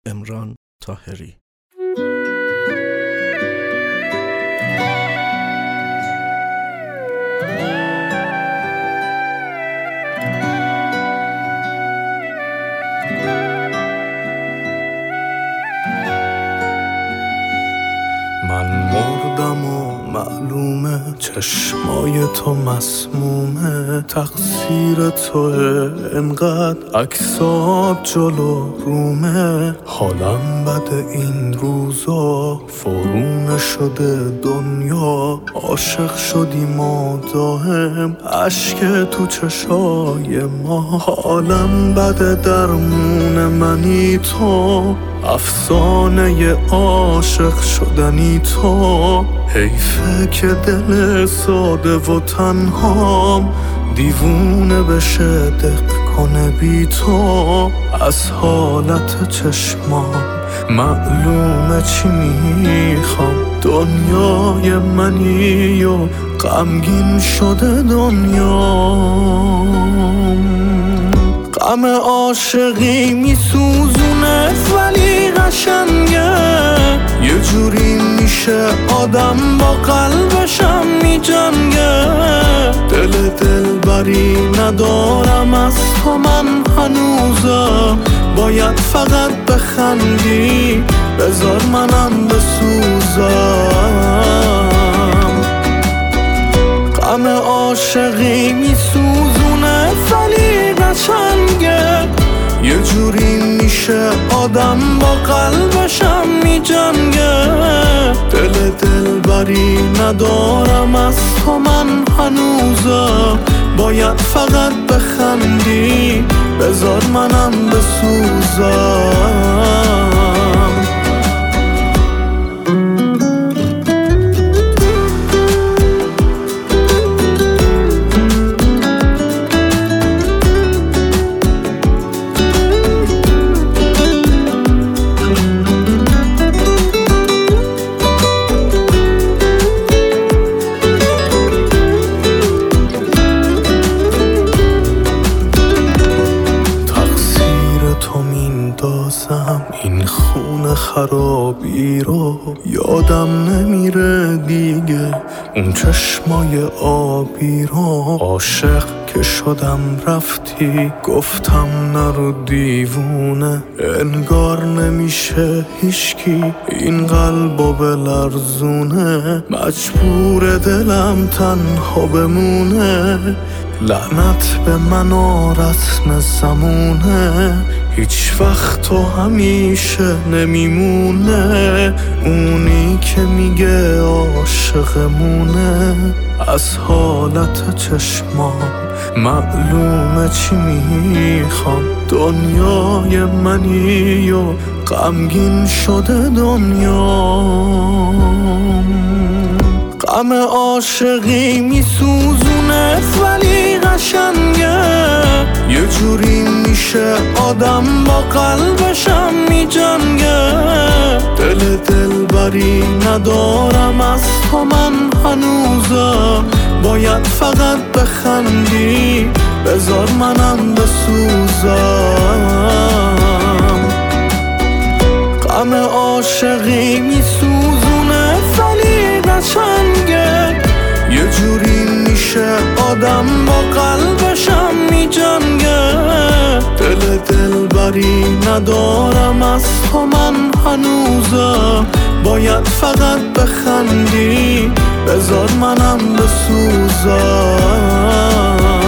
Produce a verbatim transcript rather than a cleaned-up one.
امران طاهری. من مردم و معلومه چشمای تو مسمومه، تقصیر توه انقدر عکسات جلو رومه. حالم بده این روزا، فرونه شده دنیا، عاشق شدیم و دائم اشک تو چشای ما. حالم بده درمون منی تو، افسانه عاشق شدنی تو. حیفه که دل ساده و تنهام دیوونه بشه دق کنه بی تو. از حالت چشمام معلومه چی میخوام، دنیای منی و غمگین شده دنیام. غم عاشقی میسوزونه ولی قشنگه، یه جوری میشه آدم با قلبشم میجنگه. دل دلبری ندارم از تو من هنوزا، باید فقط بخندی بذار منم بسوزم. غم عاشقی میسوزونه ولی قشنگه، یه جوری میشه آدم با قلبشم میجنگه. دل دلبری ندارم از تو من هنوزا، باید فقط بخندی بذار منم بسوزم. این خون خرابی رو یادم نمیره دیگه، اون چشمای آبی رو. عاشق که شدم رفتی، گفتم نرو دیوونه. انگار نمیشه هیچکی این قلبو بلرزونه، مجبور دلم تنها بمونه. لعنت به من و رسم زمونه، هیچ وقت و همیشه نمیمونه. اونی که میگه عاشقمونه، از حالت چشمام معلومه چی میخوام، دنیای منی و غمگین شده دنیام. غم عاشقی میسوزونه ولی قشنگه، یه جوری میشه آدم با قلبشم میجنگه. دل دلبری ندارم از تو من هنوزا، باید فقط بخندی بذار منم بسوزم. غم عاشقی میسوزونه ولی قشنگه، یه جوری میشه آدم با قلبشم میجنگه. دل دلبری ندارم از تو من هنوزا، باید فقط بخندی بذار منم بسوزم.